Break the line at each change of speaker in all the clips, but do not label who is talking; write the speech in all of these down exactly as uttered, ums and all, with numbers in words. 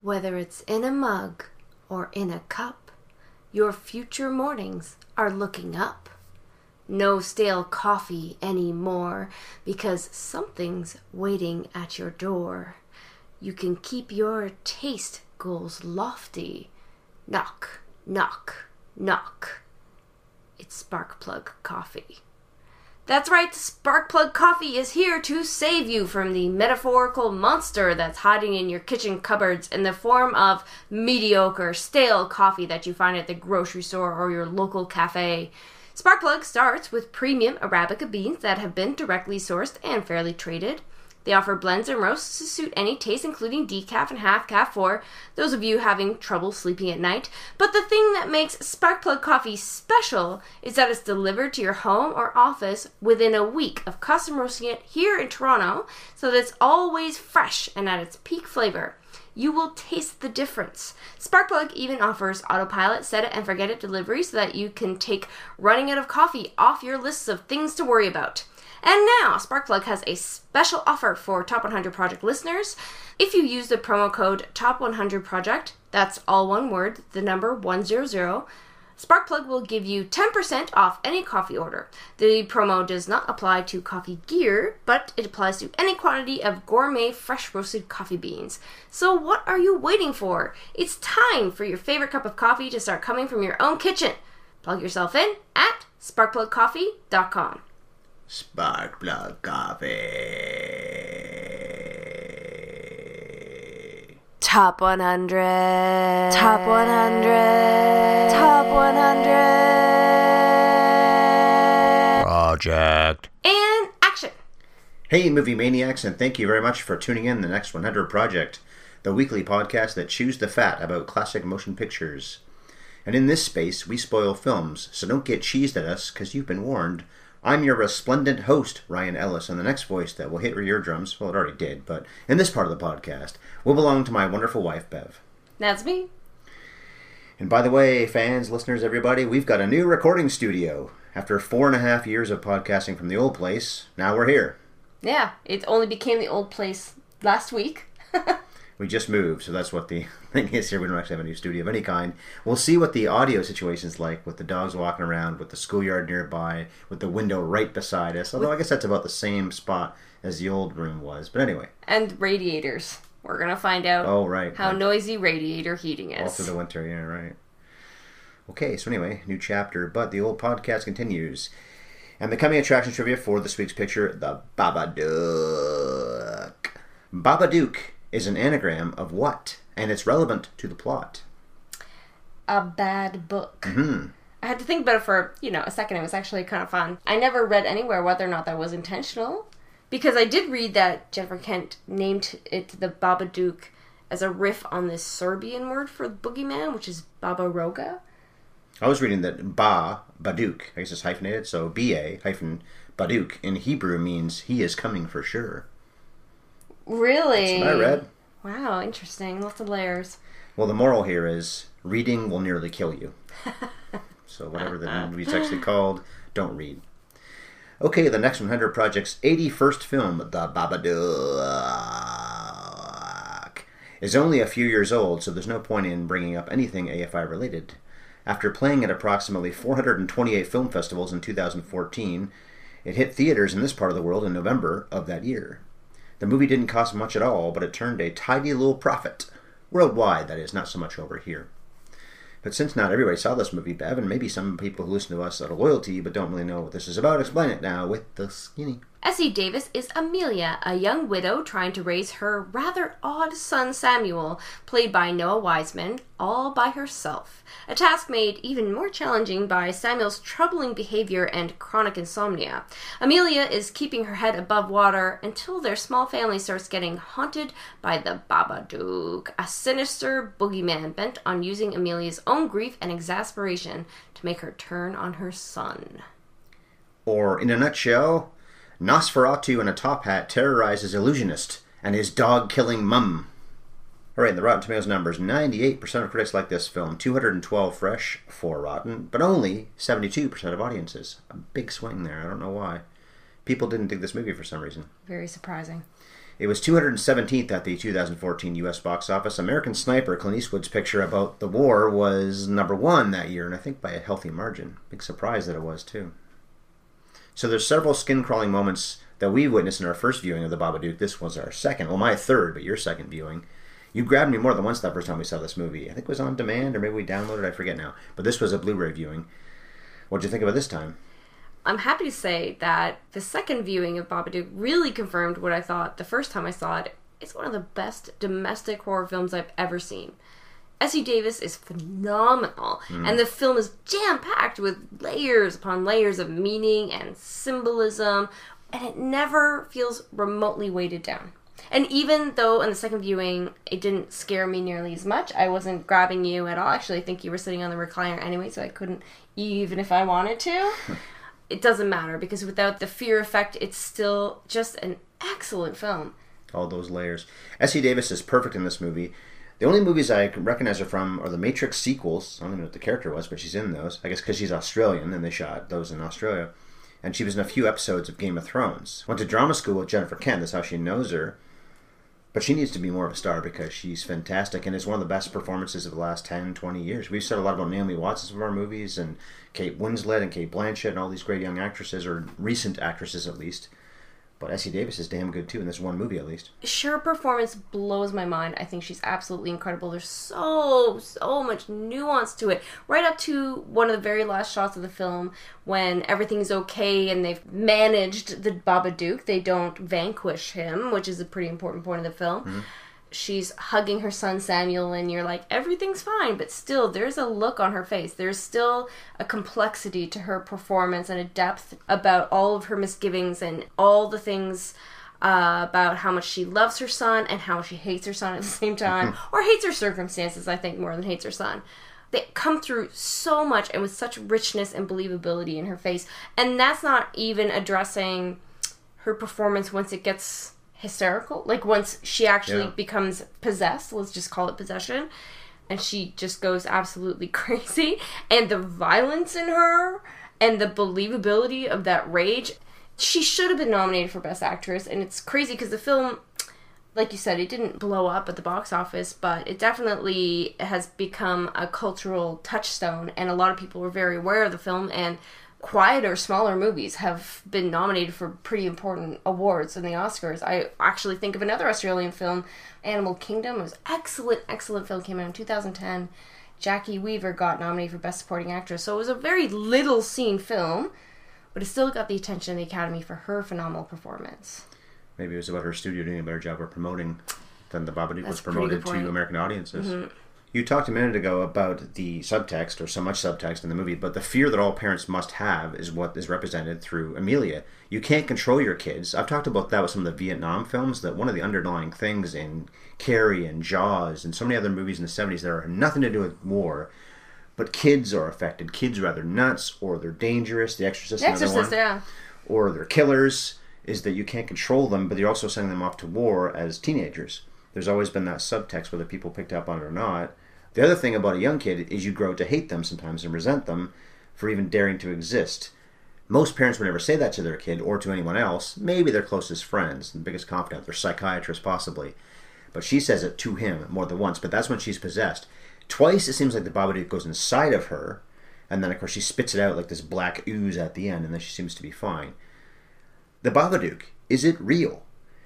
Whether it's in a mug or in a cup, your future mornings are looking up. No stale coffee anymore, because something's waiting at your door. You can keep your taste goals lofty. Knock, knock, knock. It's Sparkplug Coffee. That's right, Sparkplug Coffee is here to save you from the metaphorical monster that's hiding in your kitchen cupboards in the form of mediocre, stale coffee that you find at the grocery store or your local cafe. Sparkplug starts with premium Arabica beans that have been directly sourced and fairly traded. They offer blends and roasts to suit any taste, including decaf and half-calf for those of you having trouble sleeping at night. But the thing that makes Sparkplug Coffee special is that it's delivered to your home or office within a week of custom roasting it here in Toronto, so that it's always fresh and at its peak flavor. You will taste the difference. Sparkplug even offers autopilot, set it and forget it delivery so that you can take running out of coffee off your lists of things to worry about. And now, Sparkplug has a special offer for Top one hundred Project listeners. If you use the promo code Top one hundred Project, that's all one word, the number one hundred, Sparkplug will give you ten percent off any coffee order. The promo does not apply to coffee gear, but it applies to any quantity of gourmet fresh roasted coffee beans. So what are you waiting for? It's time for your favorite cup of coffee to start coming from your own kitchen. Plug yourself in at sparkplug coffee dot com.
Sparkplug Coffee.
Top one hundred. Top one hundred. Top one hundred.
Project.
And action.
Hey, movie maniacs, and thank you very much for tuning in to the Next one hundred Project, the weekly podcast that chews the fat about classic motion pictures. And in this space, we spoil films, so don't get cheesed at us, because you've been warned. I'm your resplendent host, Ryan Ellis, and the next voice that will hit your eardrums, well, it already did, but in this part of the podcast, will belong to my wonderful wife, Bev.
That's me.
And by the way, fans, listeners, everybody, we've got a new recording studio. After four and a half years of podcasting from the old place, now we're here.
Yeah, it only became the old place last week.
We just moved, so that's what the thing is here. We don't actually have a new studio of any kind. We'll see what the audio situation's like with the dogs walking around, with the schoolyard nearby, with the window right beside us. Although I guess that's about the same spot as the old room was. But anyway.
And radiators. We're going to find out
oh, right,
how
right.
noisy radiator heating is.
All through the winter, yeah, right. Okay, so anyway, new chapter. But the old podcast continues. And the coming attraction trivia for this week's picture, the Babadook. Babadook is an anagram of what? And it's relevant to the plot.
A bad book.
Mm-hmm.
I had to think about it for, you know, a second. It was actually kind of fun. I never read anywhere whether or not that was intentional. Because I did read that Jennifer Kent named it the Babadook as a riff on this Serbian word for boogeyman, which is Baba Roga.
I was reading that Ba, Badook, I guess it's hyphenated, so B A hyphen Badook in Hebrew means he is coming for sure.
Really?
That's what I read.
Wow, interesting. Lots of layers.
Well, the moral here is reading will nearly kill you. So whatever the movie's actually called, don't read. Okay, the Next one hundred Project's eighty-first film, The Babadook, is only a few years old, so there's no point in bringing up anything A F I related. After playing at approximately four hundred twenty-eight film festivals in two thousand fourteen, it hit theaters in this part of the world in November of that year. The movie didn't cost much at all, but it turned a tidy little profit. Worldwide, that is, not so much over here. But since not everybody saw this movie, Bev, and maybe some people who listen to us out of loyalty but don't really know what this is about, explain it now with the skinny.
Essie Davis is Amelia, a young widow trying to raise her rather odd son Samuel, played by Noah Wiseman, all by herself. A task made even more challenging by Samuel's troubling behavior and chronic insomnia. Amelia is keeping her head above water until their small family starts getting haunted by the Babadook, a sinister boogeyman bent on using Amelia's own grief and exasperation to make her turn on her son.
Or, in a nutshell, Nosferatu in a top hat terrorizes Illusionist and his dog-killing mum. Alright, the Rotten Tomatoes numbers. ninety-eight percent of critics like this film, two hundred twelve fresh, four rotten, but only seventy-two percent of audiences. A big swing there, I don't know why. People didn't dig this movie for some reason.
Very surprising.
It was two hundred seventeenth at the two thousand fourteen U S box office. American Sniper, Clint Eastwood's picture about the war, was number one that year, and I think by a healthy margin. Big surprise that it was, too. So there's several skin-crawling moments that we witnessed in our first viewing of The Babadook. This was our second, well, my third, but your second viewing. You grabbed me more than once that first time we saw this movie. I think it was on demand, or maybe we downloaded it, I forget now. But this was a Blu-ray viewing. What'd you think of it this time?
I'm happy to say that the second viewing of Babadook really confirmed what I thought the first time I saw it. It's one of the best domestic horror films I've ever seen. Essie Davis is phenomenal, mm. and the film is jam-packed with layers upon layers of meaning and symbolism, and it never feels remotely weighted down. And even though in the second viewing it didn't scare me nearly as much, I wasn't grabbing you at all. Actually, I think you were sitting on the recliner anyway, so I couldn't even if I wanted to. It doesn't matter, because without the fear effect, it's still just an excellent film.
All those layers. Essie Davis is perfect in this movie. The only movies I can recognize her from are the Matrix sequels. I don't even know what the character was, but she's in those. I guess because she's Australian, and they shot those in Australia. And she was in a few episodes of Game of Thrones. Went to drama school with Jennifer Kent. That's how she knows her. But she needs to be more of a star, because she's fantastic, and it's one of the best performances of the last ten, twenty years. We've said a lot about Naomi Watts in some of our movies, and Kate Winslet and Kate Blanchett and all these great young actresses, or recent actresses at least. But Essie Davis is damn good too in this one movie at least.
Her performance blows my mind. I think she's absolutely incredible. There's so, so much nuance to it. Right up to one of the very last shots of the film when everything's okay and they've managed the Babadook. They don't vanquish him, which is a pretty important point of the film. Mm-hmm. She's hugging her son Samuel, and you're like, everything's fine, but still there's a look on her face. There's still a complexity to her performance and a depth about all of her misgivings and all the things uh, about how much she loves her son and how she hates her son at the same time, or hates her circumstances, I think, more than hates her son. They come through so much and with such richness and believability in her face, and that's not even addressing her performance once it gets hysterical, like once she actually yeah. becomes possessed, let's just call it possession, and she just goes absolutely crazy, and the violence in her and the believability of that rage. She should have been nominated for Best Actress, and it's crazy because the film, like you said, it didn't blow up at the box office, but it definitely has become a cultural touchstone, and a lot of people were very aware of the film, and quieter, smaller movies have been nominated for pretty important awards in the Oscars. I actually think of another Australian film, Animal Kingdom. It was an excellent, excellent film. Came out in two thousand ten. Jackie Weaver got nominated for Best Supporting Actress. So it was a very little seen film, but it still got the attention of the Academy for her phenomenal performance. Maybe
it was about her studio doing a better job of promoting than The Babadook was promoted to American audiences. Mm-hmm. You talked a minute ago about the subtext, or so much subtext in the movie, but the fear that all parents must have is what is represented through Amelia. You can't control your kids. I've talked about that with some of the Vietnam films, that one of the underlying things in Carrie and Jaws and so many other movies in the seventies that are nothing to do with war, but kids are affected. Kids are either nuts, or they're dangerous. The Exorcist,
the Exorcist, yeah.
Or they're killers, is that you can't control them, but you're also sending them off to war as teenagers. There's always been that subtext, whether people picked up on it or not. The other thing about a young kid is you grow to hate them sometimes and resent them for even daring to exist. Most parents would never say that to their kid or to anyone else, maybe their closest friends, the biggest confidant, their psychiatrist possibly. But she says it to him more than once, but that's when she's possessed. Twice it seems like the Babadook goes inside of her, and then of course she spits it out like this black ooze at the end, and then she seems to be fine. The Babadook, is it real?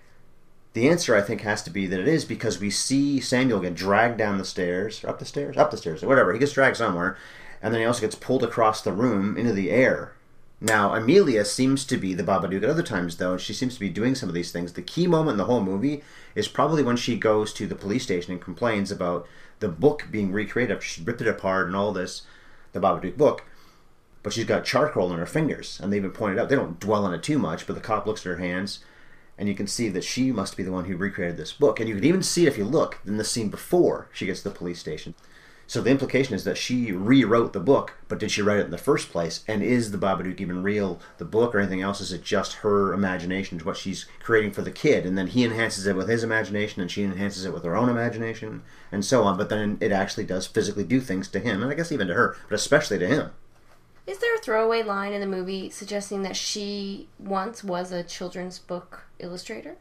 The answer, I think, has to be that it is, because we see Samuel get dragged down the stairs, or up the stairs, up the stairs, or whatever. He gets dragged somewhere, and then he also gets pulled across the room into the air. Now, Amelia seems to be the Babadook at other times, though, and she seems to be doing some of these things. The key moment in the whole movie is probably when she goes to the police station and complains about the book being recreated after she ripped it apart and all this, the Babadook book. But she's got charcoal on her fingers, and they've been pointed out. They don't dwell on it too much, but the cop looks at her hands, and you can see that she must be the one who recreated this book. And you can even see, if you look, in the scene before she gets to the police station. So the implication is that she rewrote the book, but did she write it in the first place? And is the Babadook even real, the book, or anything else? Is it just her imagination, what she's creating for the kid? And then he enhances it with his imagination, and she enhances it with her own imagination, and so on. But then it actually does physically do things to him, and I guess even to her, but especially to him.
Is there a throwaway line in the movie suggesting that she once was a children's book illustrator?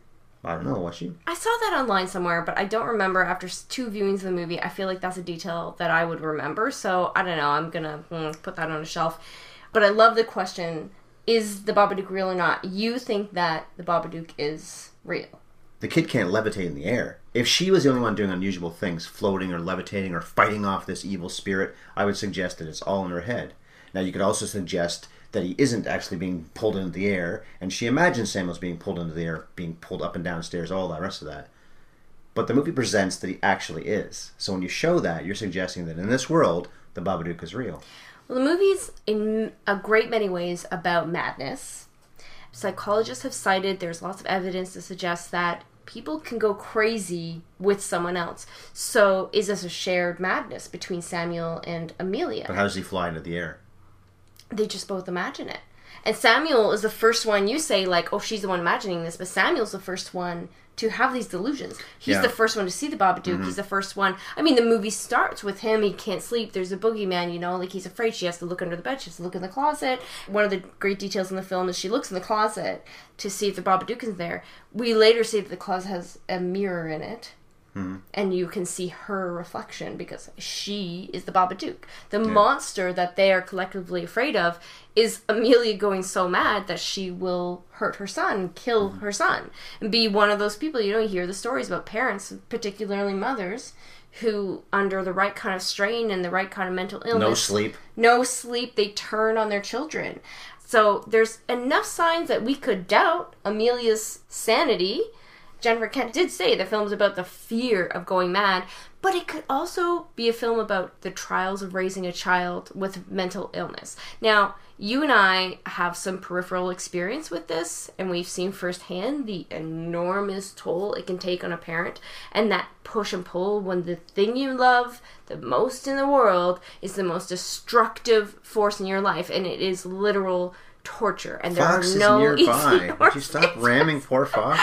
I don't know, was she?
I saw that online somewhere, but I don't remember. After two viewings of the movie, I feel like that's a detail that I would remember. So, I don't know. I'm going to mm, put that on a shelf. But I love the question, is the Babadook real or not? You think that the Babadook is real.
The kid can't levitate in the air. If she was the only one doing unusual things, floating or levitating or fighting off this evil spirit, I would suggest that it's all in her head. Now, you could also suggest that he isn't actually being pulled into the air, and she imagines Samuel's being pulled into the air, being pulled up and down stairs, all the rest of that. But the movie presents that he actually is. So when you show that, you're suggesting that in this world, the Babadook is real.
Well, the movie's in a great many ways about madness. Psychologists have cited there's lots of evidence to suggest that people can go crazy with someone else. So is this a shared madness between Samuel and Amelia?
But how does he fly into the air?
They just both imagine it. And Samuel is the first one, you say, like, oh, she's the one imagining this, but Samuel's the first one to have these delusions. He's
Yeah.
the first one to see the Babadook. Mm-hmm. He's the first one. I mean, the movie starts with him. He can't sleep. There's a boogeyman, you know, like he's afraid. She has to look under the bed. She has to look in the closet. One of the great details in the film is she looks in the closet to see if the Babadook is there. We later see that the closet has a mirror in it. Mm-hmm. And you can see her reflection because she is the Babadook. The yeah. monster that they are collectively afraid of is Amelia going so mad that she will hurt her son, kill mm-hmm. her son, and be one of those people. You know, you hear the stories about parents, particularly mothers, who, under the right kind of strain and the right kind of mental illness...
No sleep.
No sleep, they turn on their children. So there's enough signs that we could doubt Amelia's sanity. Jennifer Kent did say the film's about the fear of going mad, but it could also be a film about the trials of raising a child with mental illness. Now, you and I have some peripheral experience with this, and we've seen firsthand the enormous toll it can take on a parent, and that push and pull when the thing you love the most in the world is the most destructive force in your life, and it is literal torture. And there
Fox
are no
is nearby.
easy
Would you stop ramming poor Fox?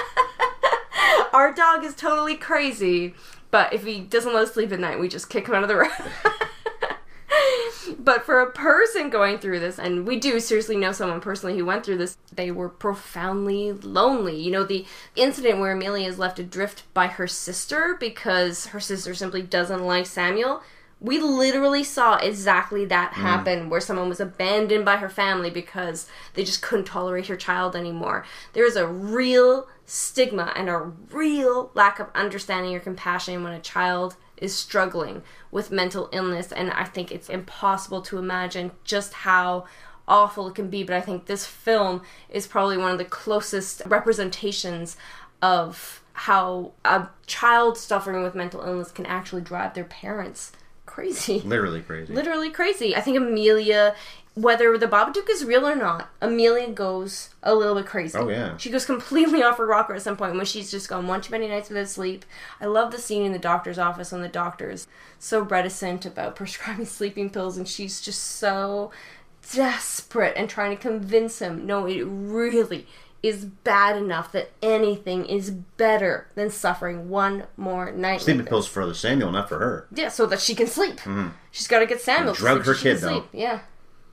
Our dog is totally crazy, but if he doesn't let us sleep at night, we just kick him out of the room. But for a person going through this, and we do seriously know someone personally who went through this, they were profoundly lonely. You know, the incident where Amelia is left adrift by her sister because her sister simply doesn't like Samuel, we literally saw exactly that happen, mm. where someone was abandoned by her family because they just couldn't tolerate her child anymore. There is a real stigma and a real lack of understanding or compassion when a child is struggling with mental illness, and I think it's impossible to imagine just how awful it can be, but I think this film is probably one of the closest representations of how a child suffering with mental illness can actually drive their parents crazy.
Literally crazy.
Literally crazy. I think Amelia, whether the Babadook is real or not, Amelia goes a little bit crazy.
Oh, yeah.
She goes completely off her rocker at some point when she's just gone one too many nights without sleep. I love the scene in the doctor's office when the doctor is so reticent about prescribing sleeping pills, and she's just so desperate and trying to convince him, no, it really is bad enough that anything is better than suffering one more night.
Sleeping pills for the Samuel, not for her.
Yeah, so that she can sleep.
Mm-hmm.
She's got to get Samuel to
drug
sleep
her
so she
kid,
can sleep.
though.
Yeah.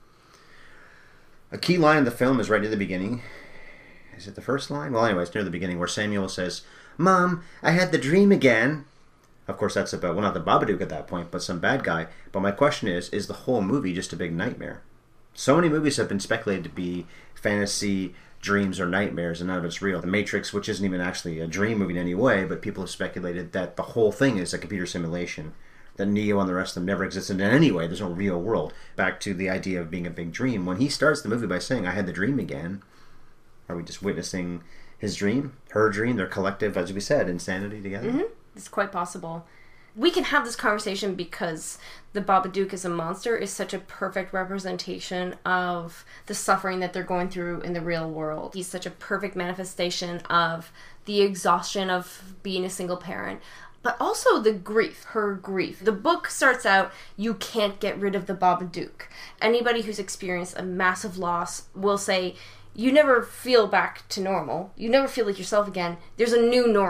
A key line in the film is right near the beginning. Is it the first line? Well, anyways, near the beginning, where Samuel says, "Mom, I had the dream again." Of course, that's about, well, not the Babadook at that point, but some bad guy. But my question is, is the whole movie just a big nightmare? So many movies have been speculated to be fantasy dreams or nightmares, and none of it's real. The Matrix, which isn't even actually a dream movie in any way, but people have speculated that the whole thing is a computer simulation, that Neo and the rest of them never existed in any way. There's no real world. Back to the idea of being a big dream. When he starts the movie by saying, "I had the dream again," are we just witnessing his dream, her dream, their collective, as we said, insanity together?
Mm-hmm. It's quite possible. We can have this conversation because the Babadook as a monster is such a perfect representation of the suffering that they're going through in the real world. He's such a perfect manifestation of the exhaustion of being a single parent, but also the grief, her grief. The book starts out, you can't get rid of the Babadook. Anybody who's experienced a massive loss will say, you never feel back to normal. You never feel like yourself again. There's a new normal.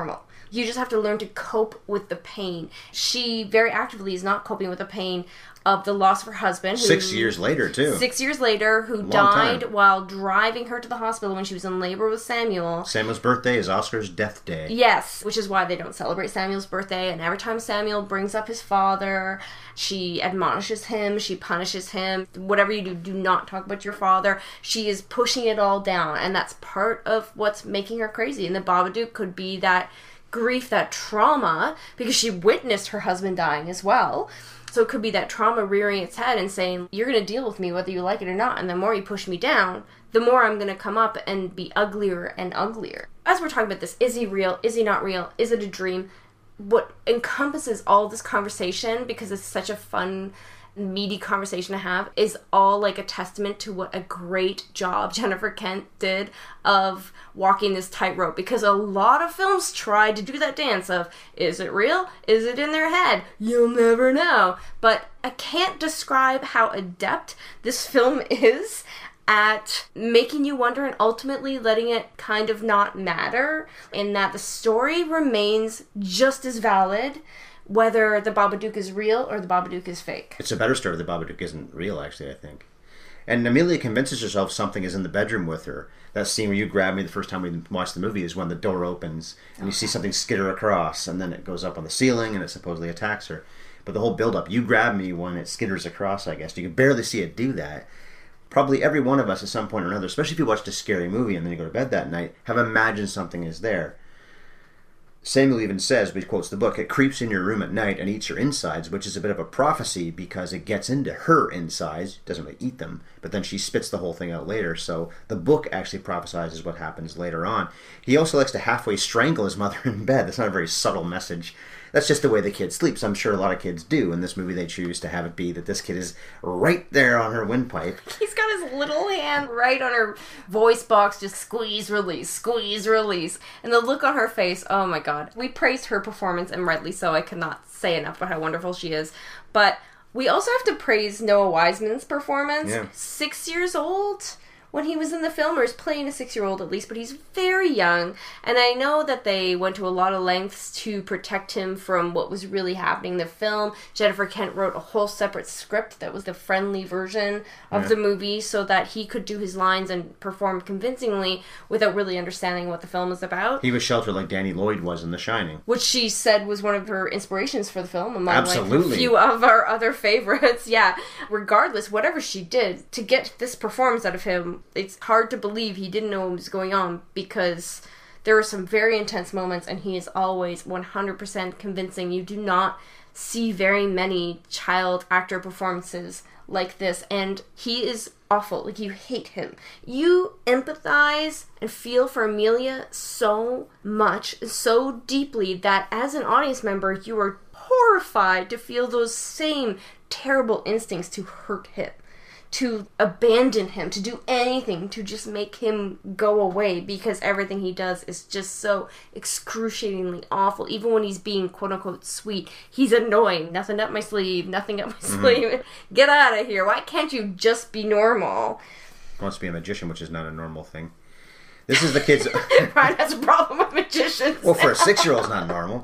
You just have to learn to cope with the pain. She very actively is not coping with the pain of the loss of her husband. Who,
six years later, too.
Six years later, who
Long
died
time.
while driving her to the hospital when she was in labor with Samuel.
Samuel's birthday is Oscar's death day.
Yes, which is why they don't celebrate Samuel's birthday. And every time Samuel brings up his father, she admonishes him, she punishes him. Whatever you do, do not talk about your father. She is pushing it all down. And that's part of what's making her crazy. And the Babadook could be that grief, that trauma, because she witnessed her husband dying as well. So it could be that trauma rearing its head and saying, you're going to deal with me whether you like it or not. And the more you push me down, the more I'm going to come up and be uglier and uglier. As we're talking about this, is he real? Is he not real? Is it a dream? What encompasses all this conversation, because it's such a fun, meaty conversation to have, is all like a testament to what a great job Jennifer Kent did of walking this tightrope, because a lot of films tried to do that dance of, is it real? Is it in their head? You'll never know. But I can't describe how adept this film is at making you wonder and ultimately letting it kind of not matter, in that the story remains just as valid whether the Babadook is real or the Babadook is fake.
It's a better story. The Babadook isn't real, actually, I think. And Amelia convinces herself something is in the bedroom with her. That scene where you grabbed me the first time we watched the movie is when the door opens and you see something skitter across, and then it goes up on the ceiling and it supposedly attacks her. But the whole build-up, you grab me when it skitters across, I guess. You can barely see it do that. Probably every one of us at some point or another, especially if you watched a scary movie and then you go to bed that night, have imagined something is there. Samuel even says, but he quotes the book, it creeps in your room at night and eats your insides, which is a bit of a prophecy because it gets into her insides, doesn't really eat them, but then she spits the whole thing out later, so the book actually prophesizes what happens later on. He also likes to halfway strangle his mother in bed. That's not a very subtle message. That's just the way the kid sleeps. I'm sure a lot of kids do. In this movie, they choose to have it be that this kid is right there on her windpipe.
He's got his little hand right on her voice box, just squeeze, release, squeeze, release. And the look on her face, oh my god. We praised her performance, and rightly so. I cannot say enough about how wonderful she is. But we also have to praise Noah Wiseman's performance.
Yeah.
Six years old when he was in the film, or is playing a six-year-old at least, but he's very young. And I know that they went to a lot of lengths to protect him from what was really happening in the film. Jennifer Kent wrote a whole separate script that was the friendly version of
yeah.
the movie so that he could do his lines and perform convincingly without really understanding what the film is about.
He was sheltered like Danny Lloyd was in The Shining.
Which she said was one of her inspirations for the film, among
Absolutely.
like a few of our other favorites. Yeah. Regardless, whatever she did, to get this performance out of him, it's hard to believe he didn't know what was going on, because there were some very intense moments and he is always one hundred percent convincing. You do not see very many child actor performances like this, and he is awful. Like, you hate him. You empathize and feel for Amelia so much, so deeply, that as an audience member, you are horrified to feel those same terrible instincts to hurt him, to abandon him, to do anything to just make him go away, because everything he does is just so excruciatingly awful. Even when he's being quote-unquote sweet, he's annoying. Nothing up my sleeve, nothing up my mm-hmm. sleeve. Get out of here. Why can't you just be normal?
He wants to be a magician, which is not a normal thing. This is the kid's...
Brian has a problem with magicians.
Well, for a six-year-old, it's not normal.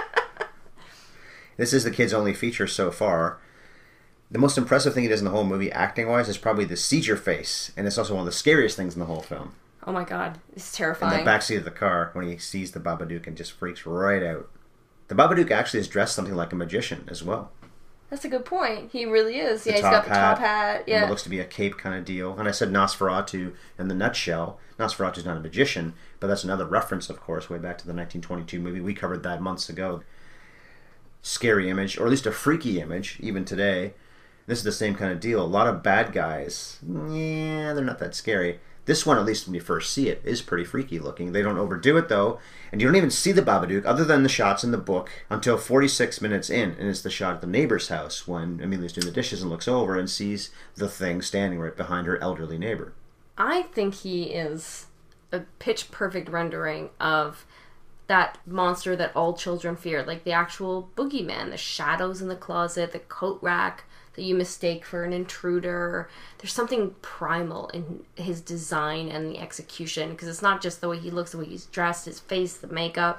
This is the kid's only feature so far. The most impressive thing he does in the whole movie, acting-wise, is probably the seizure face. And it's also one of the scariest things in the whole film.
Oh my god, it's terrifying.
In the backseat of the car, when he sees the Babadook and just freaks right out. The Babadook actually is dressed something like a magician as well.
That's a good point. He really is.
The
yeah, he's got the
hat,
top hat. Yeah,
what looks to be a cape kind of deal. And I said Nosferatu in the nutshell. Nosferatu's not a magician, but that's another reference, of course, way back to the nineteen twenty-two movie. We covered that months ago. Scary image, or at least a freaky image, even today. This is the same kind of deal. A lot of bad guys, yeah, they're not that scary. This one, at least when you first see it, is pretty freaky looking. They don't overdo it, though. And you don't even see the Babadook, other than the shots in the book, until forty-six minutes in. And it's the shot at the neighbor's house when Amelia's doing the dishes and looks over and sees the thing standing right behind her elderly neighbor.
I think he is a pitch-perfect rendering of that monster that all children fear. Like the actual boogeyman, the shadows in the closet, the coat rack that you mistake for an intruder. There's something primal in his design and the execution, because it's not just the way he looks, the way he's dressed, his face, the makeup.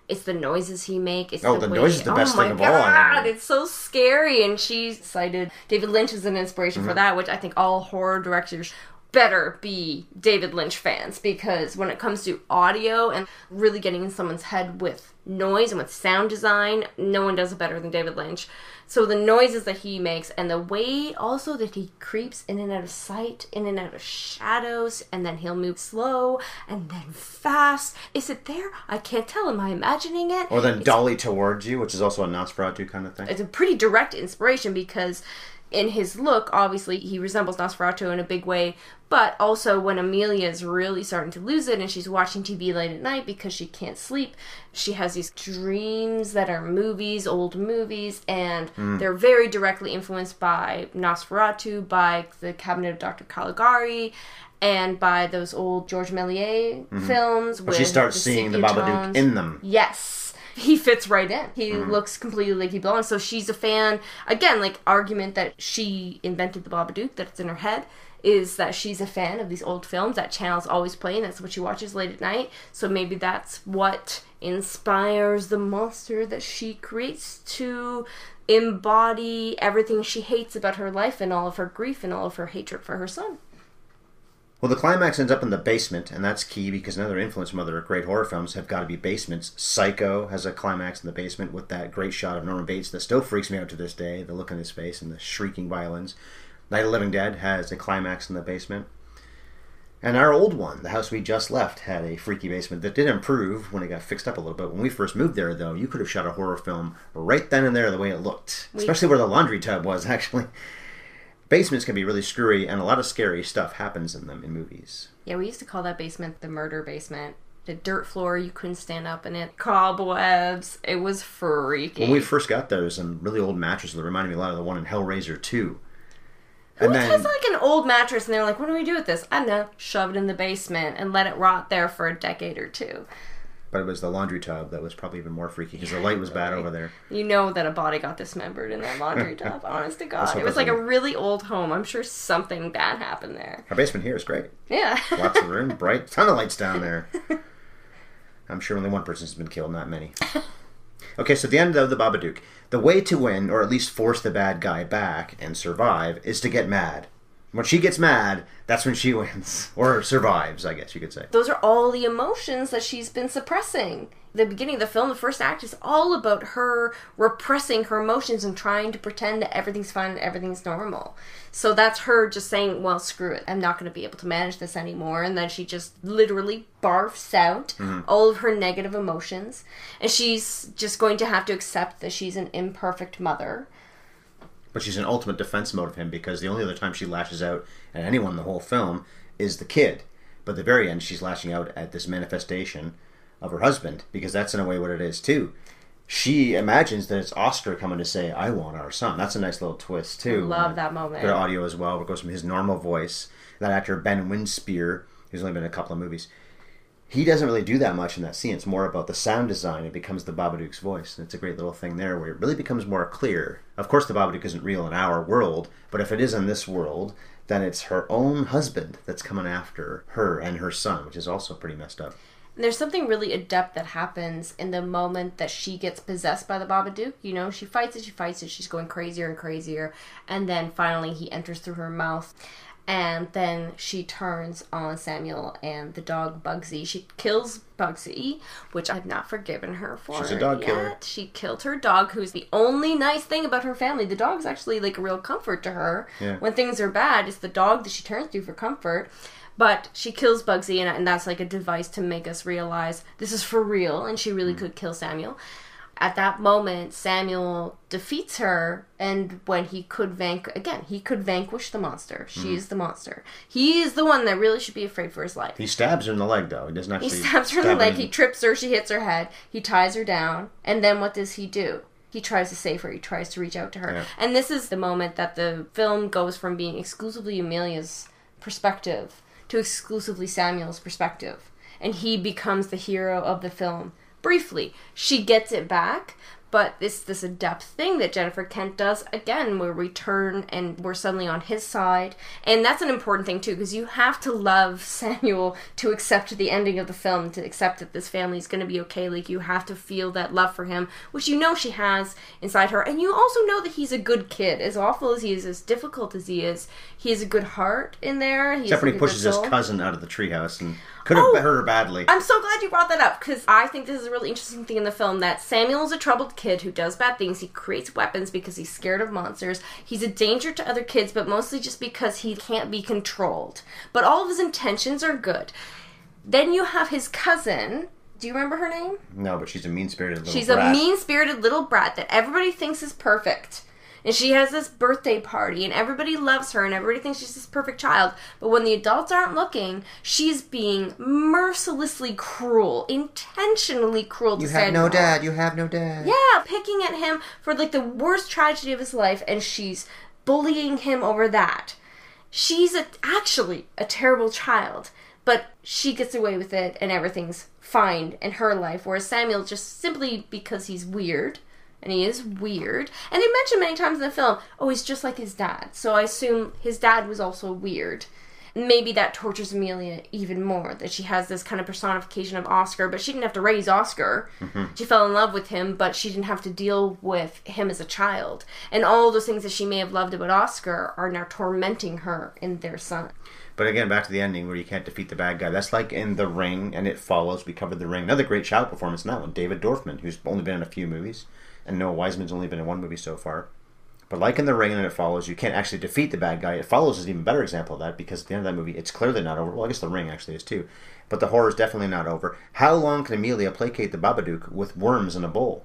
It's the noises he makes. It's
oh,
the,
the
way,
noise is the best
oh
thing of
God,
all. I mean.
It's so scary. And she cited David Lynch as an inspiration mm-hmm. for that, which I think all horror directors better be David Lynch fans, because when it comes to audio and really getting in someone's head with noise and with sound design, no one does it better than David Lynch. So the noises that he makes and the way also that he creeps in and out of sight, in and out of shadows, and then he'll move slow and then fast. Is it there? I can't tell. Am I imagining it?
Or then
it's,
dolly towards you, which is also a Nosferatu kind of thing.
It's a pretty direct inspiration because in his look, obviously, he resembles Nosferatu in a big way, but also when Amelia is really starting to lose it and she's watching T V late at night because she can't sleep, she has these dreams that are movies, old movies, and mm. they're very directly influenced by Nosferatu, by the Cabinet of Doctor Caligari, and by those old George Méliès mm-hmm. films.
Well, she starts the seeing the Babadook tones. In them.
Yes. He fits right in. He
mm.
looks completely like he belongs. So she's a fan. Again, like, argument that she invented the Babadook, that it's in her head, is that she's a fan of these old films. That channel's always playing. That's what she watches late at night. So maybe that's what inspires the monster that she creates to embody everything she hates about her life and all of her grief and all of her hatred for her son.
Well, the climax ends up in the basement, and that's key because another influence from other great horror films have got to be basements. Psycho has a climax in the basement with that great shot of Norman Bates that still freaks me out to this day, the look on his face and the shrieking violins. Night of the Living Dead has a climax in the basement. And our old one, the house we just left, had a freaky basement that did improve when it got fixed up a little bit. When we first moved there, though, you could have shot a horror film right then and there the way it looked. We- Especially where the laundry tub was, actually. Basements can be really screwy, and a lot of scary stuff happens in them in movies.
Yeah, we used to call that basement the murder basement. The dirt floor, you couldn't stand up in it. Cobwebs. It was freaky.
When we first got there, there was some really old mattresses that reminded me a lot of the one in Hellraiser two.
Who and then, has like an old mattress and they're like, what do we do with this? I don't know. Shove it in the basement and let it rot there for a decade or two.
But it was the laundry tub that was probably even more freaky because the light was bad over there.
You know that a body got dismembered in that laundry tub, honest to God. It was like a really old home. I'm sure something bad happened there.
Our basement here is great.
Yeah.
Lots of room, bright, ton of lights down there. I'm sure only one person's been killed, not many. Okay, so the end of the Babadook. The way to win, or at least force the bad guy back and survive, is to get mad. When she gets mad, that's when she wins. Or survives, I guess you could say.
Those are all the emotions that she's been suppressing. The beginning of the film, the first act, is all about her repressing her emotions and trying to pretend that everything's fine and everything's normal. So that's her just saying, well, screw it. I'm not going to be able to manage this anymore. And then she just literally barfs out mm-hmm. all of her negative emotions. And she's just going to have to accept that she's an imperfect mother.
But she's an ultimate defense mode of him because the only other time she lashes out at anyone in the whole film is the kid. But at the very end, she's lashing out at this manifestation of her husband because that's in a way what it is too. She imagines that it's Oscar coming to say, I want our son. That's a nice little twist too.
I love that moment.
Good audio as well. It goes from his normal voice. That actor, Ben Winspear, who's only been in a couple of movies, he doesn't really do that much in that scene. It's more about the sound design. It becomes the Babadook's voice. And it's a great little thing there where it really becomes more clear. Of course, the Babadook isn't real in our world, but if it is in this world, then it's her own husband that's coming after her and her son, which is also pretty messed up.
And there's something really adept that happens in the moment that she gets possessed by the Babadook. You know, she fights it, she fights it, she's going crazier and crazier. And then finally he enters through her mouth. And then she turns on Samuel and the dog Bugsy. She kills Bugsy, which I've not forgiven her for.
She's a dog
yet.
killer.
She killed her dog, who's the only nice thing about her family. The dog's actually like a real comfort to her.
Yeah.
When things are bad, it's the dog that she turns to for comfort. But she kills Bugsy, and, and that's like a device to make us realize this is for real, and she really mm. could kill Samuel. At that moment, Samuel defeats her, and when he could vanquish, again, he could vanquish the monster. She's mm. the monster. He is the one that really should be afraid for his life.
He stabs her in the leg, though. He doesn't actually
He stabs her in the leg, he trips her, she hits her head, he ties her down, and then what does he do? He tries to save her, he tries to reach out to her. Yeah. And this is the moment that the film goes from being exclusively Amelia's perspective to exclusively Samuel's perspective. And he becomes the hero of the film. Briefly, she gets it back, But it's this adept thing that Jennifer Kent does, again, where we turn and we're suddenly on his side. And that's an important thing, too, because you have to love Samuel to accept the ending of the film, to accept that this family is going to be okay. Like, you have to feel that love for him, which you know she has inside her. And you also know that he's a good kid. As awful as he is, as difficult as he is, he has a good heart in there. He
Except when he pushes his cousin out of the treehouse and could have oh, hurt her badly.
I'm so glad you brought that up, because I think this is a really interesting thing in the film, that Samuel is a troubled kid who does bad things. He creates weapons because he's scared of monsters. He's a danger to other kids, but mostly just because he can't be controlled. But all of his intentions are good. Then you have his cousin. Do you remember her name?
No, but she's a mean-spirited little
she's
brat.
She's a mean-spirited little brat that everybody thinks is perfect. And she has this birthday party, and everybody loves her, and everybody thinks she's this perfect child. But when the adults aren't looking, she's being mercilessly cruel, intentionally cruel to
You have
Samuel.
no dad, you have no dad.
Yeah, picking at him for, like, the worst tragedy of his life, and she's bullying him over that. She's a, actually a terrible child, but she gets away with it, and everything's fine in her life, whereas Samuel, just simply because he's weird, and he is weird. And they mention many times in the film, oh, he's just like his dad. So I assume his dad was also weird. Maybe that tortures Amelia even more, that she has this kind of personification of Oscar, but she didn't have to raise Oscar. Mm-hmm. She fell in love with him, but she didn't have to deal with him as a child. And all those things that she may have loved about Oscar are now tormenting her in their son.
But again, back to the ending where you can't defeat the bad guy. That's like in The Ring, and It Follows. We covered The Ring. Another great child performance in that one. David Dorfman, who's only been in a few movies. And Noah Wiseman's only been in one movie so far. But like in The Ring and It Follows, you can't actually defeat the bad guy. It Follows is an even better example of that, because at the end of that movie, it's clearly not over. Well, I guess The Ring actually is too. But the horror is definitely not over. How long can Amelia placate the Babadook with worms in a bowl?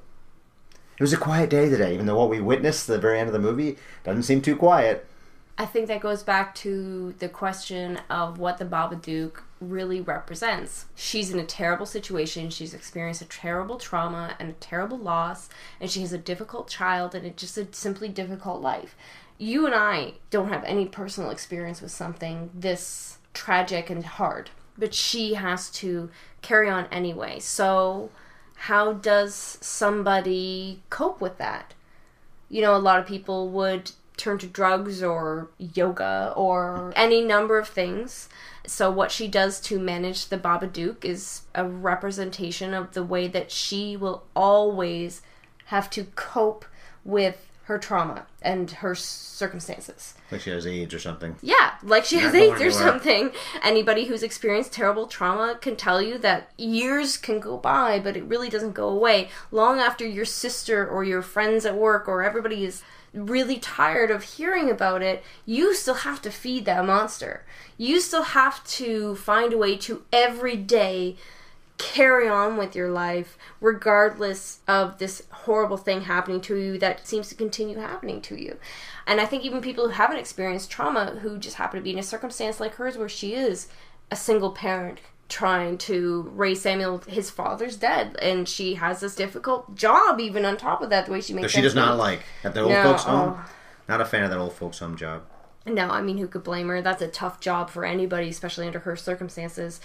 It was a quiet day today, even though what we witnessed at the very end of the movie doesn't seem too quiet.
I think that goes back to the question of what the Babadook really represents. She's in a terrible situation. She's experienced a terrible trauma and a terrible loss, and she has a difficult child and it's just a simply difficult life. You and I don't have any personal experience with something this tragic and hard, but she has to carry on anyway. So how does somebody cope with that? You know, a lot of people would turn to drugs or yoga or any number of things. So what she does to manage the Babadook is a representation of the way that she will always have to cope with her trauma and her circumstances.
Like she has AIDS or something.
Yeah, like she has AIDS or something. Anybody who's experienced terrible trauma can tell you that years can go by, but it really doesn't go away. Long after your sister or your friends at work or everybody is really tired of hearing about it, you still have to feed that monster. You still have to find a way to every day carry on with your life regardless of this horrible thing happening to you that seems to continue happening to you. And I think even people who haven't experienced trauma, who just happen to be in a circumstance like hers where she is a single parent trying to raise Samuel, his father's dead, and she has this difficult job even on top of that, the way she makes
that she does not like at the old
no,
folks home.
Oh.
Not a fan of that old folks home job.
No, I mean, who could blame her? That's a tough job for anybody, especially under her circumstances.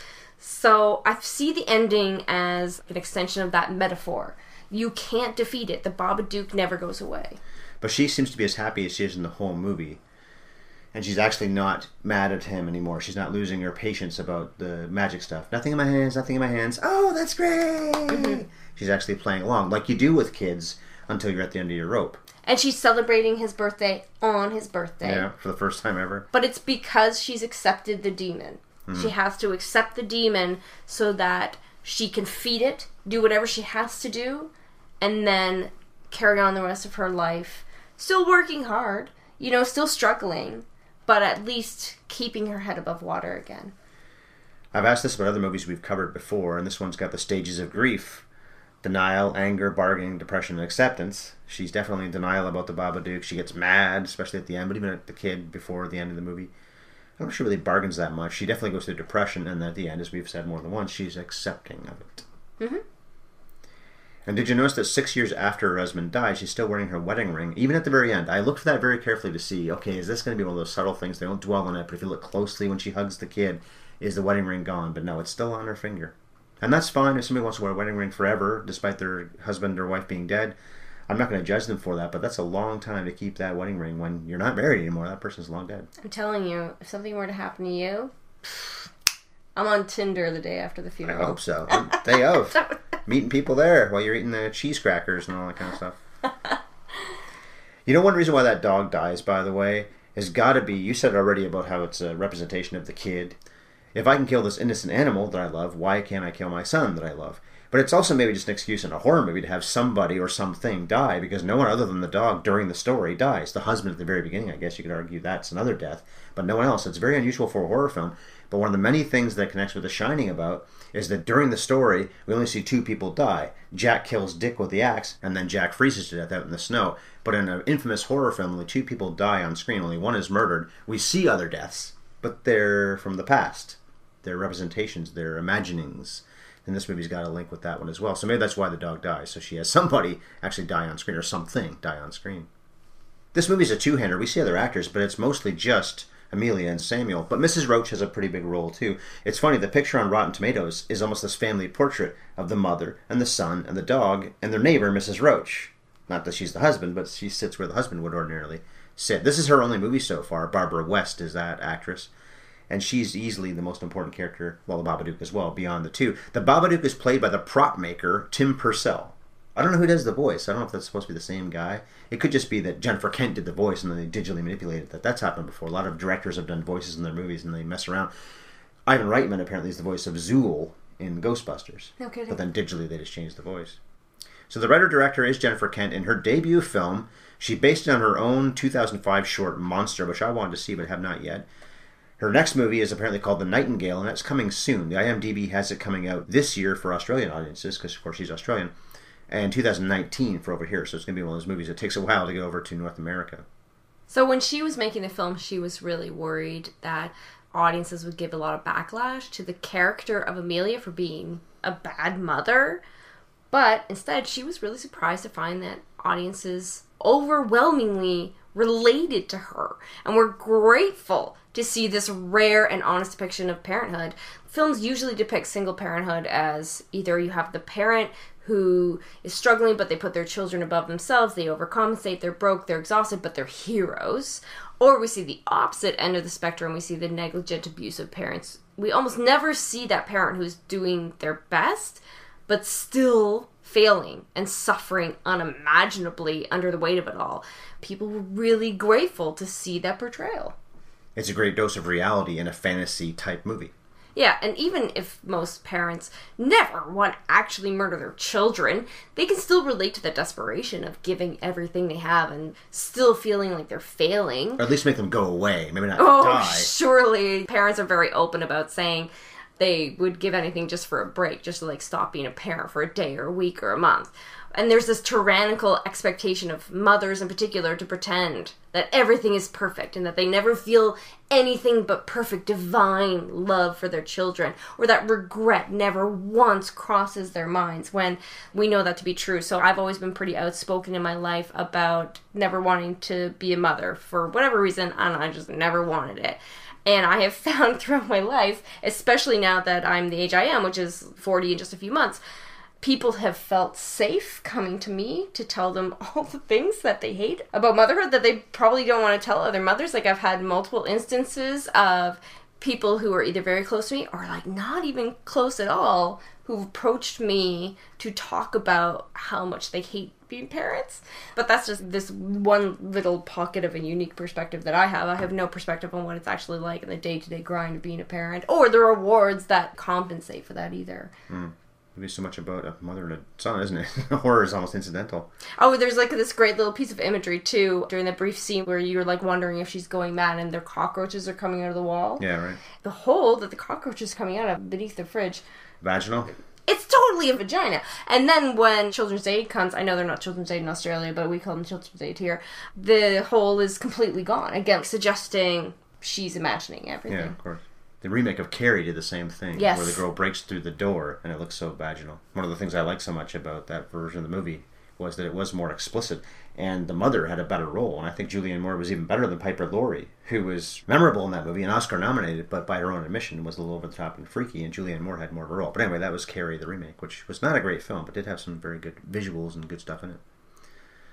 So I see the ending as an extension of that metaphor. You can't defeat it. The Babadook never goes away.
But she seems to be as happy as she is in the whole movie. And she's actually not mad at him anymore. She's not losing her patience about the magic stuff. Nothing in my hands, nothing in my hands. Oh, that's great! Mm-hmm. She's actually playing along, like you do with kids, until you're at the end of your rope.
And she's celebrating his birthday on his birthday.
Yeah, for the first time ever.
But it's because she's accepted the demon. Mm-hmm. She has to accept the demon so that she can feed it, do whatever she has to do, and then carry on the rest of her life. Still working hard, you know, still struggling, but at least keeping her head above water again.
I've asked this about other movies we've covered before, and this one's got the stages of grief. Denial, anger, bargaining, depression, and acceptance. She's definitely in denial about the Babadook. She gets mad, especially at the end, but even at the kid before the end of the movie. I don't know if she really bargains that much. She definitely goes through depression, and at the end, as we've said more than once, she's accepting of it.
Mm-hmm.
And did you notice that six years after her husband died, she's still wearing her wedding ring, even at the very end? I looked for that very carefully to see, okay, is this going to be one of those subtle things? They don't dwell on it, but if you look closely when she hugs the kid, is the wedding ring gone? But no, it's still on her finger. And that's fine if somebody wants to wear a wedding ring forever, despite their husband or wife being dead. I'm not going to judge them for that, but that's a long time to keep that wedding ring when you're not married anymore. That person's long dead.
I'm telling you, if something were to happen to you, I'm on Tinder the day after the funeral.
I hope so. Day of. Meeting people there while you're eating the cheese crackers and all that kind of stuff. You know, one reason why that dog dies, by the way, has got to be, you said already about how it's a representation of the kid. If I can kill this innocent animal that I love, why can't I kill my son that I love? But it's also maybe just an excuse in a horror movie to have somebody or something die, because no one other than the dog during the story dies. The husband at the very beginning, I guess you could argue that's another death, but no one else. It's very unusual for a horror film, but one of the many things that connects with The Shining about is that during the story, we only see two people die. Jack kills Dick with the axe, and then Jack freezes to death out in the snow. But in an infamous horror film, only two people die on screen. Only one is murdered. We see other deaths, but they're from the past. They're representations. They're imaginings. And this movie's got a link with that one as well. So maybe that's why the dog dies. So she has somebody actually die on screen, or something die on screen. This movie's a two-hander. We see other actors, but it's mostly just Amelia and Samuel. But Missus Roach has a pretty big role, too. It's funny, the picture on Rotten Tomatoes is almost this family portrait of the mother and the son and the dog and their neighbor, Missus Roach. Not that she's the husband, but she sits where the husband would ordinarily sit. This is her only movie so far. Barbara West is that actress. And she's easily the most important character, well, the Babadook as well, beyond the two. The Babadook is played by the prop maker, Tim Purcell. I don't know who does the voice. I don't know if that's supposed to be the same guy. It could just be that Jennifer Kent did the voice and then they digitally manipulated that. That's happened before. A lot of directors have done voices in their movies and they mess around. Ivan Reitman apparently is the voice of Zool in Ghostbusters.
No kidding.
But then digitally they just changed the voice. So the writer-director is Jennifer Kent. In her debut film, she based it on her own two thousand five short Monster, which I wanted to see but have not yet. Her next movie is apparently called The Nightingale, and that's coming soon. The IMDb has it coming out this year for Australian audiences, because of course she's Australian, and two thousand nineteen for over here, so it's going to be one of those movies that takes a while to get over to North America.
So when she was making the film, she was really worried that audiences would give a lot of backlash to the character of Amelia for being a bad mother, but instead she was really surprised to find that audiences overwhelmingly related to her and were grateful to see this rare and honest depiction of parenthood. Films usually depict single parenthood as either you have the parent who is struggling but they put their children above themselves, they overcompensate, they're broke, they're exhausted, but they're heroes. Or we see the opposite end of the spectrum, we see the negligent, abusive parents. We almost never see that parent who's doing their best but still failing and suffering unimaginably under the weight of it all. People were really grateful to see that portrayal.
It's a great dose of reality in a fantasy-type movie.
Yeah, and even if most parents never want to actually murder their children, they can still relate to the desperation of giving everything they have and still feeling like they're failing.
Or at least make them go away, maybe not
oh,
die.
Surely parents are very open about saying they would give anything just for a break, just to like stop being a parent for a day or a week or a month. And there's this tyrannical expectation of mothers in particular to pretend that everything is perfect and that they never feel anything but perfect divine love for their children, or that regret never once crosses their minds, when we know that to be true. So I've always been pretty outspoken in my life about never wanting to be a mother for whatever reason. I don't know, I just never wanted it. And I have found throughout my life, especially now that I'm the age I am, which is forty in just a few months, people have felt safe coming to me to tell them all the things that they hate about motherhood that they probably don't want to tell other mothers. Like, I've had multiple instances of people who are either very close to me or like not even close at all who've approached me to talk about how much they hate being parents. But that's just this one little pocket of a unique perspective that I have. I have no perspective on what it's actually like in the day-to-day grind of being a parent, or the rewards that compensate for that either.
Mm. Maybe so much about a mother and a son, isn't it? Horror is almost incidental.
Oh, there's like this great little piece of imagery too during the brief scene where you're like wondering if she's going mad and their cockroaches are coming out of the wall.
Yeah, right.
The hole that the cockroach is coming out of beneath the fridge.
Vaginal?
It's totally a vagina. And then when Children's Aid comes, I know they're not Children's Aid in Australia, but we call them Children's Aid here, the hole is completely gone. Again, suggesting she's imagining everything.
Yeah, of course. The remake of Carrie did the same thing,
yes.
where the girl breaks through the door and it looks so vaginal. One of the things I like so much about that version of the movie was that it was more explicit, and the mother had a better role, and I think Julianne Moore was even better than Piper Laurie, who was memorable in that movie and Oscar nominated, but by her own admission was a little over the top and freaky, and Julianne Moore had more of a role. But anyway, that was Carrie the remake, which was not a great film, but did have some very good visuals and good stuff in it.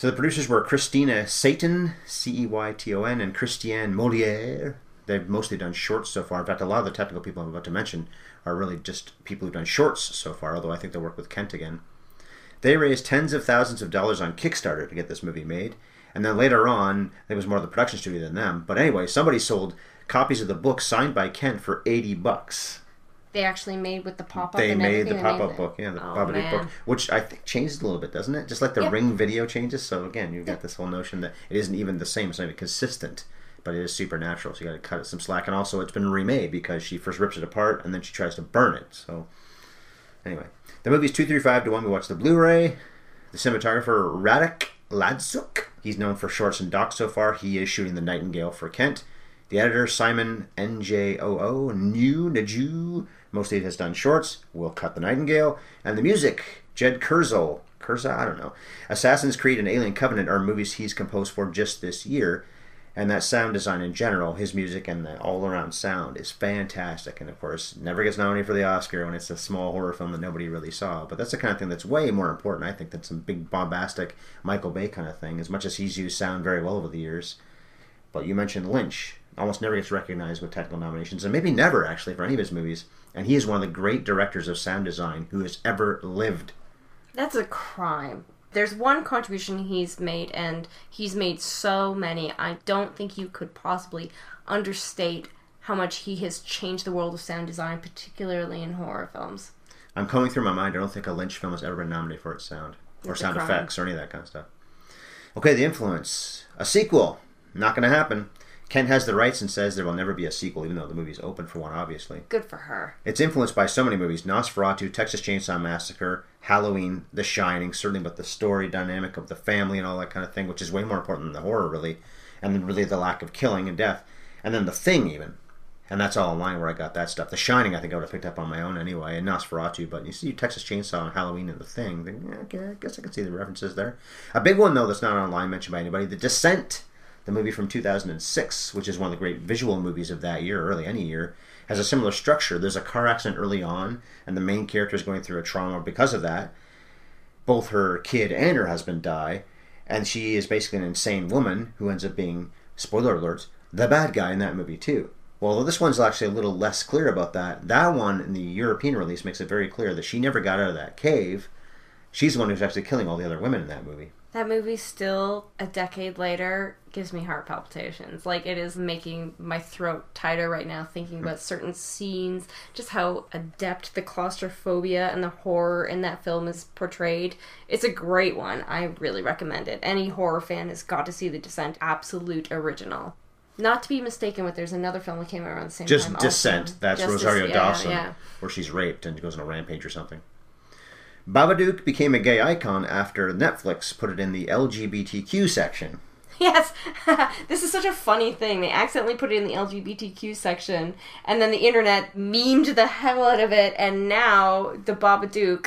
So the producers were Christina Satan, C E Y T O N, and Christiane Molière. They've mostly done shorts so far. In fact, a lot of the technical people I'm about to mention are really just people who've done shorts so far, although I think they'll work with Kent again. They raised tens of thousands of dollars on Kickstarter to get this movie made. And then later on, it was more of the production studio than them. But anyway, somebody sold copies of the book signed by Kent for eighty bucks.
They actually made with the pop-up
They
and
made
everything.
the pop-up book, yeah, the
Oh,
Babadook
man.
book, which I think changes a little bit, doesn't it? Just like the
Yep.
Ring video changes. So again, you've got this whole notion that it isn't even the same. It's not even consistent, but it is supernatural. So you got to cut it some slack. And also, it's been remade because she first rips it apart and then she tries to burn it. So anyway, the movie's two thirty-five to one. We watched the Blu-ray. The cinematographer Radek Ladzuk. He's known for shorts and docs so far. He is shooting The Nightingale for Kent. The editor, Simon N J O O, New Naju, mostly has done shorts. We'll cut The Nightingale. And the music, Jed Kurzel. Kurza? I don't know. Assassin's Creed and Alien Covenant are movies he's composed for just this year. And that sound design in general, his music and the all-around sound is fantastic. And of course, never gets nominated for the Oscar when it's a small horror film that nobody really saw. But that's the kind of thing that's way more important, I think, than some big bombastic Michael Bay kind of thing, as much as he's used sound very well over the years. But you mentioned Lynch. Almost never gets recognized with technical nominations, and maybe never, actually, for any of his movies. And he is one of the great directors of sound design who has ever lived.
That's a crime. There's one contribution he's made, and he's made so many. I don't think you could possibly understate how much he has changed the world of sound design, particularly in horror films.
I'm coming through my mind. I don't think a Lynch film has ever been nominated for its sound. Or
It's a
sound
crime.
effects, or any of that kind of stuff. Okay, the influence. A sequel. Not going to happen. Kent has the rights and says there will never be a sequel, even though the movie's open for one, obviously.
Good for her.
It's influenced by so many movies. Nosferatu, Texas Chainsaw Massacre, Halloween, The Shining, certainly, but the story dynamic of the family and all that kind of thing, which is way more important than the horror, really. And then really the lack of killing and death. And then The Thing, even. And that's all online where I got that stuff. The Shining, I think I would have picked up on my own anyway, and Nosferatu. But you see Texas Chainsaw and Halloween and The Thing, then, yeah, okay, I guess I can see the references there. A big one, though, that's not online mentioned by anybody, The Descent. The movie from two thousand six, which is one of the great visual movies of that year, or really any year, has a similar structure. There's a car accident early on, and the main character is going through a trauma because of that. Both her kid and her husband die, and she is basically an insane woman who ends up being, spoiler alerts, the bad guy in that movie too. Well, although this one's actually a little less clear about that, that one in the European release makes it very clear that she never got out of that cave. She's the one who's actually killing all the other women in that movie.
That movie still, a decade later, gives me heart palpitations. Like, it is making my throat tighter right now thinking about certain scenes, just how adept the claustrophobia and the horror in that film is portrayed. It's a great one. I really recommend it. Any horror fan has got to see The Descent. Absolute original. Not to be mistaken with, there's another film that came out around the same
Just
time.
Descent.
Also.
That's
Just
Rosario
Des- yeah,
Dawson,
yeah.
where she's raped and goes on a rampage or something. Babadook became a gay icon after Netflix put it in the L G B T Q section.
Yes, this is such a funny thing. They accidentally put it in the L G B T Q section, and then the internet memed the hell out of it, and now the Babadook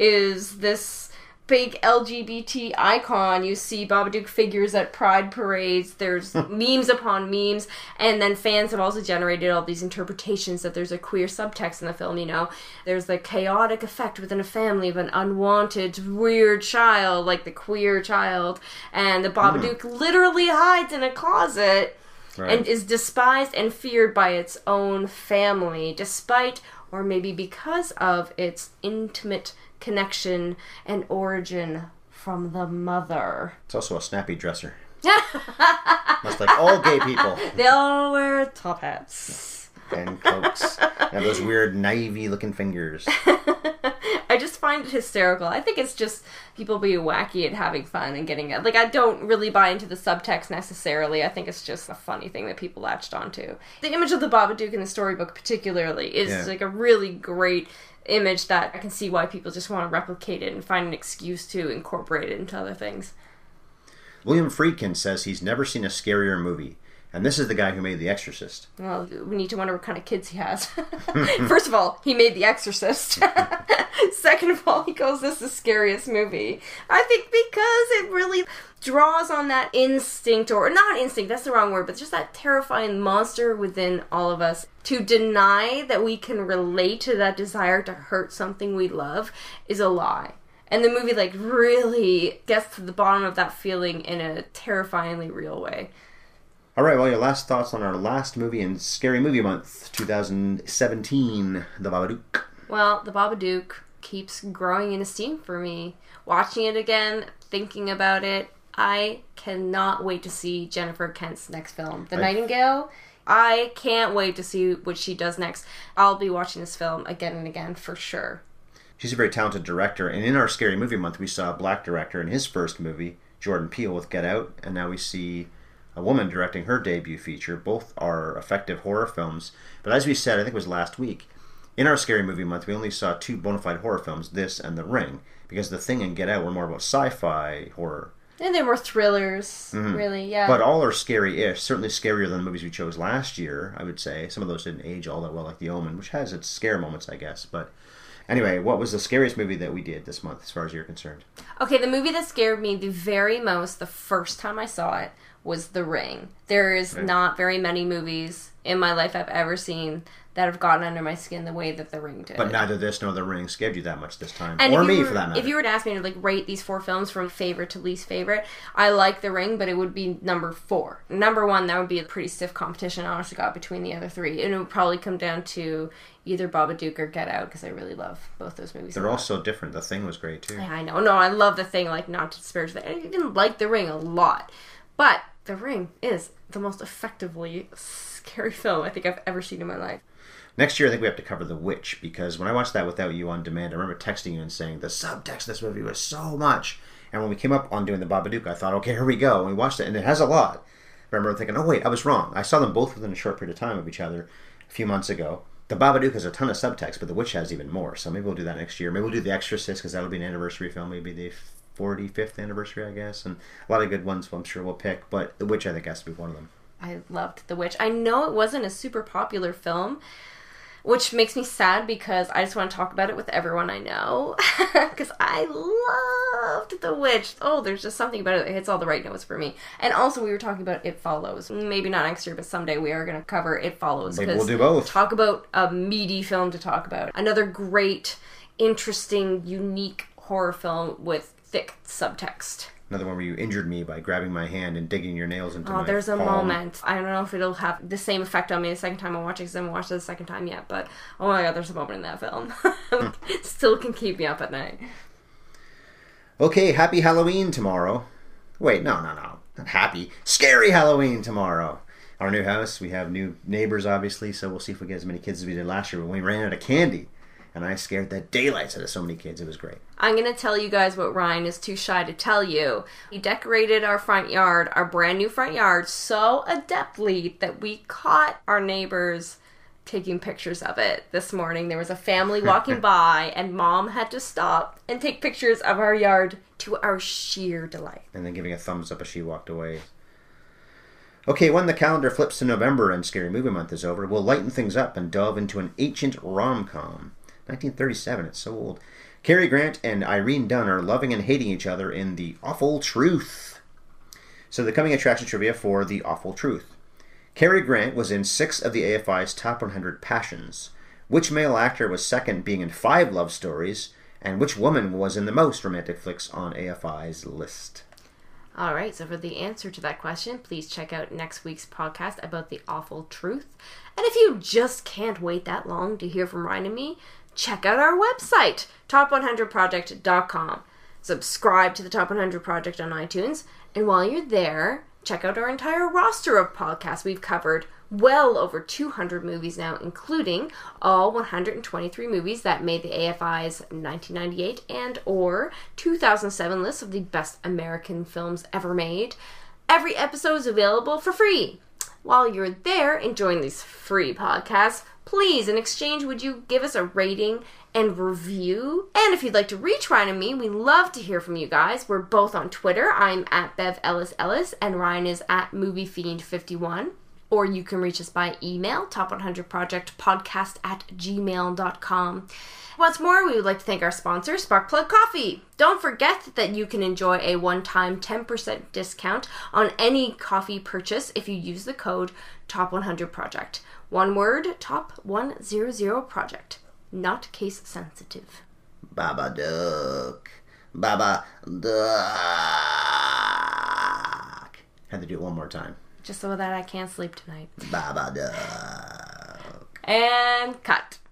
is this big L G B T icon. You see Babadook figures at pride parades. There's memes upon memes, and then fans have also generated all these interpretations that there's a queer subtext in the film, you know. There's the chaotic effect within a family of an unwanted, weird child, like the queer child, and the Babadook mm. literally hides in a closet right. and is despised and feared by its own family, despite, or maybe because of, its intimate connection and origin from the mother.
It's also a snappy dresser. Much like all gay people.
They all wear top hats.
And cloaks. And have those weird, naivey looking fingers.
I just find it hysterical. I think it's just people being wacky and having fun and getting it. Like, I don't really buy into the subtext necessarily. I think it's just a funny thing that people latched onto. The image of the Babadook in the storybook particularly is yeah. like a really great image that I can see why people just want to replicate it and find an excuse to incorporate it into other things.
William Friedkin says he's never seen a scarier movie. And this is the guy who made The Exorcist.
Well, we need to wonder what kind of kids he has. First of all, he made The Exorcist. Second of all, he calls this the scariest movie. I think because it really draws on that instinct, or not instinct, that's the wrong word, but just that terrifying monster within all of us. To deny that we can relate to that desire to hurt something we love is a lie. And the movie, like, really gets to the bottom of that feeling in a terrifyingly real way.
All right, well, your last thoughts on our last movie in Scary Movie Month, twenty seventeen, The Babadook.
Well, The Babadook keeps growing in esteem for me. Watching it again, thinking about it, I cannot wait to see Jennifer Kent's next film. The I... Nightingale, I can't wait to see what she does next. I'll be watching this film again and again for sure.
She's a very talented director, and in our Scary Movie Month, we saw a black director in his first movie, Jordan Peele with Get Out, and now we see a woman directing her debut feature. Both are effective horror films. But as we said, I think it was last week, in our Scary Movie Month, we only saw two bona fide horror films, this and The Ring, because The Thing and Get Out were more about sci-fi horror.
And they were thrillers, mm-hmm. really, yeah.
But all are scary-ish, certainly scarier than the movies we chose last year, I would say. Some of those didn't age all that well, like The Omen, which has its scare moments, I guess. But anyway, what was the scariest movie that we did this month, as far as you're concerned? Okay,
the movie that scared me the very most the first time I saw it was The Ring. There is right. not very many movies in my life I've ever seen that have gotten under my skin the way that The Ring did.
But neither this nor The Ring scared you that much this time. And or me,
were,
for that matter.
If you were to ask me to like rate these four films from favorite to least favorite, I like The Ring, but it would be number four. Number one, that would be a pretty stiff competition, honestly, got between the other three. And it would probably come down to either Babadook or Get Out, because I really love both those movies.
They're all so different. The Thing was great, too.
Yeah, I know. No, I love The Thing, like, not to disparage that. I even like The Ring a lot. But The Ring is the most effectively scary film I think I've ever seen in my life.
Next year, I think we have to cover The Witch, because when I watched that without you on demand, I remember texting you and saying, the subtext of this movie was so much. And when we came up on doing The Babadook, I thought, okay, here we go. And we watched it, and it has a lot. I remember thinking, oh, wait, I was wrong. I saw them both within a short period of time of each other a few months ago. The Babadook has a ton of subtext, but The Witch has even more. So maybe we'll do that next year. Maybe we'll do The Exorcist, because that'll be an anniversary film. Maybe the forty-fifth anniversary, I guess. And a lot of good ones I'm sure we'll pick. But The Witch, I think, has to be one of them.
I loved The Witch. I know it wasn't a super popular film, which makes me sad because I just want to talk about it with everyone I know. Because I loved The Witch. Oh, there's just something about it that hits all the right notes for me. And also, we were talking about It Follows. Maybe not next year, but someday we are going to cover It Follows.
Maybe we'll do both.
Talk about a meaty film to talk about. Another great, interesting, unique horror film with thick subtext.
Another one where you injured me by grabbing my hand and digging your nails into oh, my
Oh, there's a
palm.
moment. I don't know if it'll have the same effect on me the second time I watch it, because I haven't watched it the second time yet, but oh my god, there's a moment in that film. Still can keep me up at night.
Okay, happy Halloween tomorrow. Wait, no, no, no. Not happy. Scary Halloween tomorrow. Our new house, we have new neighbors, obviously, so we'll see if we get as many kids as we did last year when we ran out of candy. And I scared the daylights out of so many kids. It was great.
I'm going to tell you guys what Ryan is too shy to tell you. He decorated our front yard, our brand new front yard, so adeptly that we caught our neighbors taking pictures of it this morning. There was a family walking by, and Mom had to stop and take pictures of our yard to our sheer delight.
And then giving a thumbs up as she walked away. Okay, when the calendar flips to November and Scary Movie Month is over, we'll lighten things up and delve into an ancient rom-com. nineteen thirty-seven, it's so old. Cary Grant and Irene Dunne are loving and hating each other in The Awful Truth. So the coming attraction trivia for The Awful Truth. Cary Grant was in six of the A F I's top one hundred passions. Which male actor was second, being in five love stories? And which woman was in the most romantic flicks on A F I's list?
Alright, so for the answer to that question, please check out next week's podcast about The Awful Truth. And if you just can't wait that long to hear from Ryan and me, check out our website, top one hundred project dot com. Subscribe to the Top one hundred Project on iTunes, and while you're there, check out our entire roster of podcasts. We've covered well over two hundred movies now, including all one hundred twenty-three movies that made the A F I's nineteen ninety-eight and or two thousand seven list of the best American films ever made. Every episode is available for free. While you're there enjoying these free podcasts, please, in exchange, would you give us a rating and review? And if you'd like to reach Ryan and me, we love to hear from you guys. We're both on Twitter. I'm at Bev Ellis Ellis, and Ryan is at Movie Fiend fifty-one. Or you can reach us by email, top one hundred project podcast at gmail dot com. Once more, we would like to thank our sponsor, Sparkplug Coffee. Don't forget that you can enjoy a one-time ten percent discount on any coffee purchase if you use the code top one hundred project. One word, top one hundred project. Not case sensitive.
Babadook. Baba duck. Had to do it one more time.
Just so that I can't sleep tonight.
Baba duck.
And cut.